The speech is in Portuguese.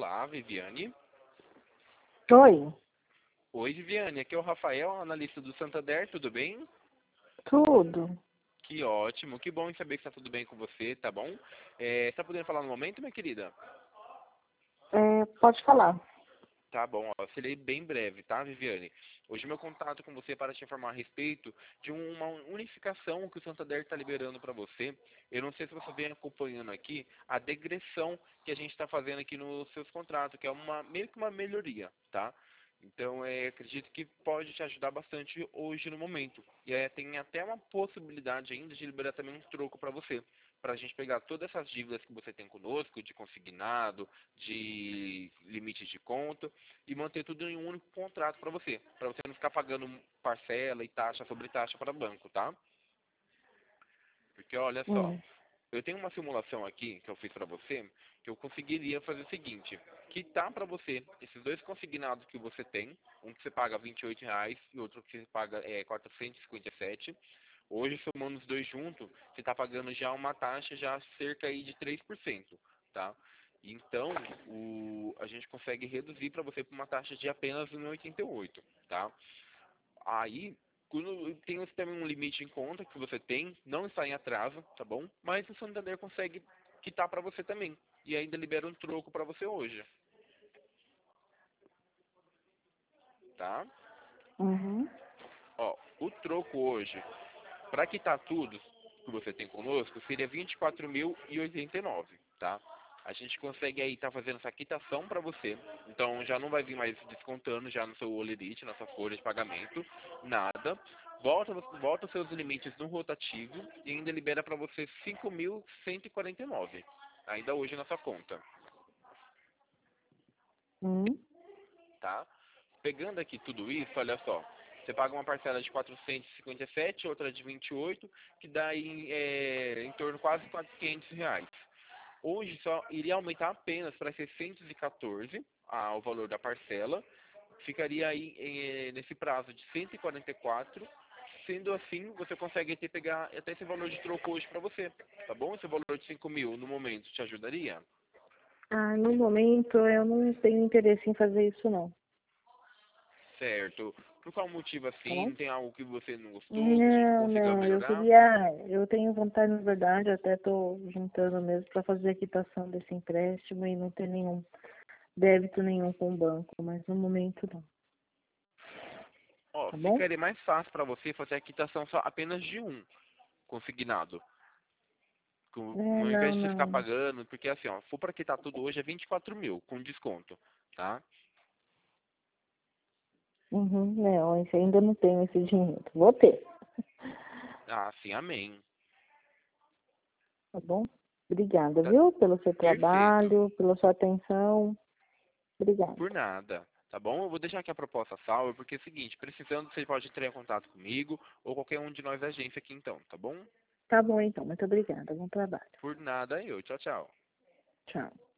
Olá, Viviane. Oi, Oi, Viviane. Aqui é o Rafael, analista do Santander. Tudo bem? tudo. Que ótimo. Que bom em saber que está tudo bem com você, tá bom? Tá podendo falar no momento, minha querida? Pode falar. Tá bom, ó, serei bem breve, tá, Viviane? Hoje meu contato com você é para te informar a respeito de uma unificação que o Santander está liberando para você. Eu não sei se você vem acompanhando aqui a degressão que a gente está fazendo aqui nos seus contratos, que é meio que uma melhoria, tá? Então, acredito que pode te ajudar bastante hoje no momento. E tem até uma possibilidade ainda de liberar também um troco para você, para a gente pegar todas essas dívidas que você tem conosco, de consignado, de limite de conta, e manter tudo em um único contrato para você não ficar pagando parcela e taxa sobre taxa para banco, tá? Porque olha só, Hum. eu tenho uma simulação aqui que eu fiz para você, que eu conseguiria fazer o seguinte, quitar para você esses dois consignados que você tem, um que você paga R$ 28 e outro que você paga 457. Hoje, somando os dois juntos, você está pagando já uma taxa já cerca aí de 3%, tá? Então, a gente consegue reduzir para você por uma taxa de apenas 1,88, tá? Aí, quando tem também um limite em conta que você tem, não está em atraso, tá bom? Mas o Santander consegue quitar para você também. E ainda libera um troco para você hoje, tá? Uhum. Ó, o troco hoje, para quitar tudo que você tem conosco, seria 24.089, tá? A gente consegue aí estar fazendo essa quitação para você. Então já não vai vir mais descontando já no seu olerite, na sua folha de pagamento, nada. Volta os seus limites no rotativo e ainda libera para você 5.149, ainda hoje na sua conta, Uhum. tá? Pegando aqui tudo isso, olha só. Você paga uma parcela de 457, outra de 28, que dá em torno de quase R$ 400. Hoje só iria aumentar apenas para 614 o valor da parcela. Ficaria aí nesse prazo de 144. Sendo assim, você consegue pegar até esse valor de troco hoje para você. Tá bom? Esse valor de 5.000 no momento te ajudaria? No momento eu não tenho interesse em fazer isso não, Certo. Por qual motivo tá assim? bom? Não tem algo que você não gostou, que a gente Não, consiga não, melhorar? eu tenho vontade, na verdade, até estou juntando mesmo para fazer a quitação desse empréstimo e não ter nenhum débito nenhum com o banco, mas no momento não, Ó, tá bom? ficaria mais fácil para você fazer a quitação só apenas de um consignado. Ao invés Não, de você ficar não. pagando, porque assim, ó, for para quitar tudo hoje é 24.000 com desconto, tá? Uhum, não, esse ainda não tenho esse dinheiro. Vou ter, Ah, sim, amém. tá bom? Obrigada, Tá viu? Pelo seu perfeito. trabalho, pela sua atenção. Obrigada. Por nada, tá bom? Eu vou deixar aqui a proposta salva, porque é o seguinte, precisando, você pode entrar em contato comigo ou qualquer um de nós da agência aqui então, tá bom? Tá bom, então. Muito obrigada. Bom trabalho. Por nada eu. Tchau, tchau. Tchau.